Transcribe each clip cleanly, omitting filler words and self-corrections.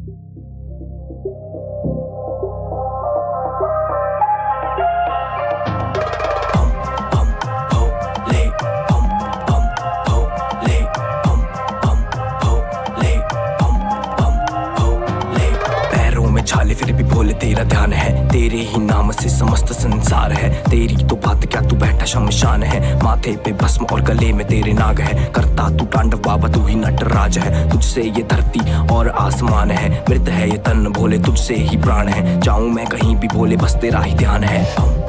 छाले फिर भी भोले तेरा ध्यान है, तेरे ही नाम से समस्त संसार है। तेरी तो बात क्या, तू बैठा शमशान है। माथे पे भस्म और गले में तेरे नाग है। करता तू तांडव बाबा, तू ही नटराज है। तुझसे ये धरती और आसमान है, मृत है ये तन भोले, तुझसे ही प्राण है। जाऊं मैं कहीं भी भोले, बस तेरा ही ध्यान है।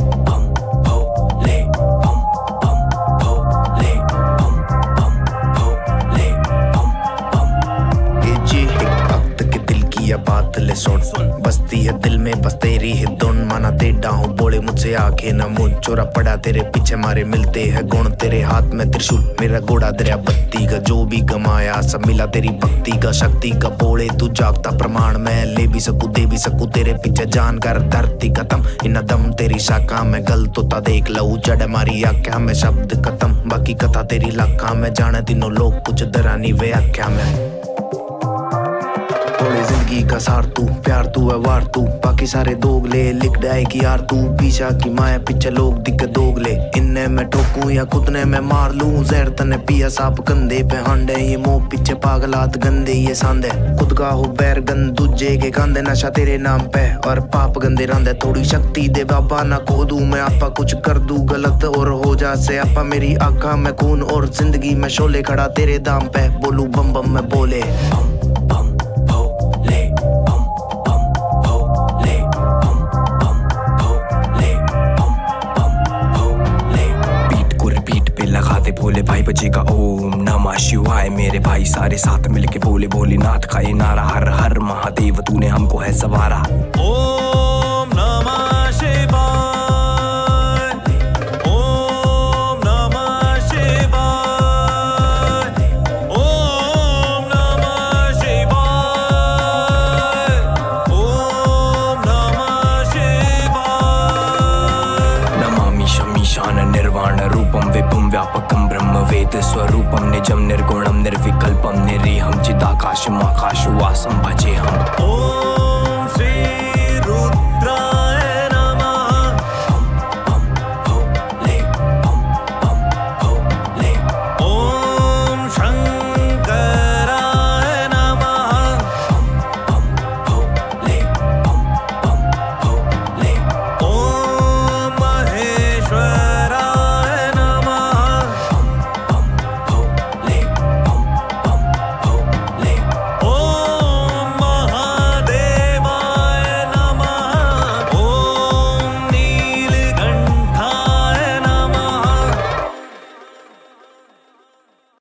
बात ले सुन, बसती है दिल में बस तेरी ही धुन। माना टेढ़ा हूँ बोले मुझसे आंखें न मूंद, चोरा पड़ा तेरे पीछे मारे मिलते हैं गुण। तेरे हाथ में त्रिशूल, मेरा घोड़ा दरिया बत्ती का। जो भी गमाया सब मिला तेरी भक्ति का, शक्ति का। बोले तू जागता प्रमाण, मैं ले भी सकूं दे भी सकूं तेरे पीछे जान कर। धरती खत्म इन दम तेरी शाखा में, गलत होता देख लऊ जड़ मारी आख्या में। शब्द खत्म बाकी कथा तेरी लाखा में, जाने तीनों लोग कुछ दरानी वे आख्या में। थोड़ी जिंदगी का सार तू, प्यार तू है वार तू, बाकी सारे दोगले लिख डाए की यार तू। पीछा की माया पीछे लोग दिख दोगले, इनने मैं ठोकूं या खुद ने मैं मार लूं। जहर तने पिया सांप कंधे पे हांडे, ये मोह पीछे पागलात गंदे ये सांदे। खुद का हो बैर गंद दूजे के कांदे, नशा तेरे नाम पे और पाप गंदे रांदे। थोड़ी शक्ति दे बाबा ना खो दूं मैं आपा, कुछ कर दूं गलत और हो जा से आपा। मेरी आँखा में खून और जिंदगी में शोले, खड़ा तेरे दाम पे बोलू बम बम में बोले। लगाते भोले भाई बजेगा ओम नमः शिवाय। मेरे भाई सारे साथ मिलके बोले भोलेनाथ का ये नारा। हर हर महादेव तूने हमको है सवारा। ओम नमः शिवाय, ओम नमः शिवाय, ओम नमः शिवाय, ओम नमः शिवाय। नमामि शमीशान निर्वाण रूपम विभुम व्यापकम ब्रह्म वेद स्वरूपम निजम निर्गुणम निर्विकल्पम निरीहम चिदाकाशम आकाशवासम भजे हम। ओम श्री